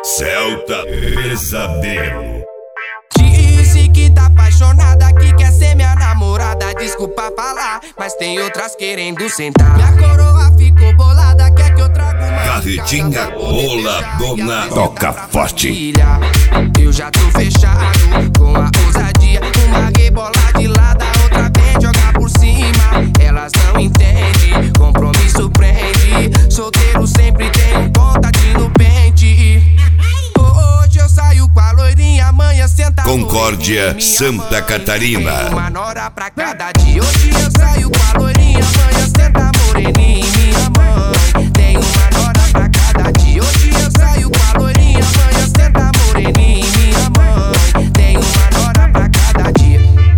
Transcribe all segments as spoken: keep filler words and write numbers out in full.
Celta Pesadelo. Disse que tá apaixonada, que quer ser minha namorada. Desculpa falar, mas tem outras querendo sentar. Minha coroa ficou bolada, quer que eu trago uma Carretinha boladona, toca forte. Eu já tô fechado com a ousadia. Uma rebola de lado, a outra vem jogar por cima. Elas não entendem, compromisso prende. Solteiro sempre tem um contatinho no pente. Hoje eu saio com a loirinha, amanhã senta Concórdia, Santa Catarina. Tem uma nora pra cada dia. Hoje eu saio com a loirinha, amanhã senta moreninha em minha mãe. Tem uma nora pra cada dia. Hoje eu saio com a loirinha, amanhã senta moreninha em minha mãe. Tem uma nora pra cada dia.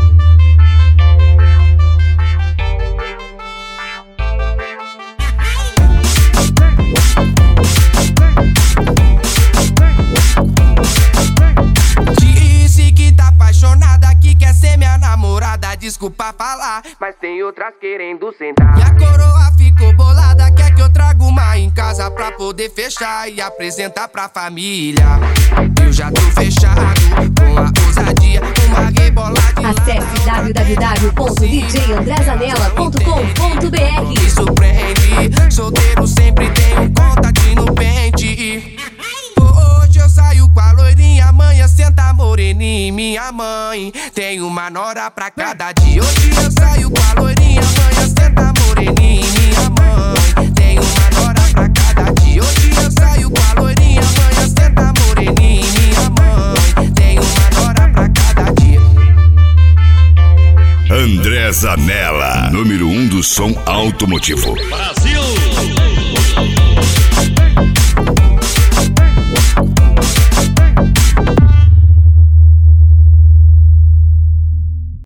Disse que tá apaixonada, que quer ser minha namorada. Desculpa falar, mas tem outras querendo sentar. Minha coroa ficou bolada, quer que eu traga uma em casa pra poder fechar e apresentar pra família. Eu já tô fechado com a ousadia, uma rebola de lado. Acesse w w w ponto d j andré zanella ponto com ponto b r. Me surpreende, solteiro sempre tem um contatinho no pente. Hoje eu saio com a loirinha, amanhã senta moreninha em minha mãe. Tem uma nora pra cada dia. Hoje eu saio com a loirinha, amanhã senta moreninha em minha mãe. Tem uma nora pra cada dia. Hoje eu saio com a loirinha, amanhã senta moreninha em minha mãe. Tem uma nora pra cada dia. André Zanella, número um do som automotivo. Brasil!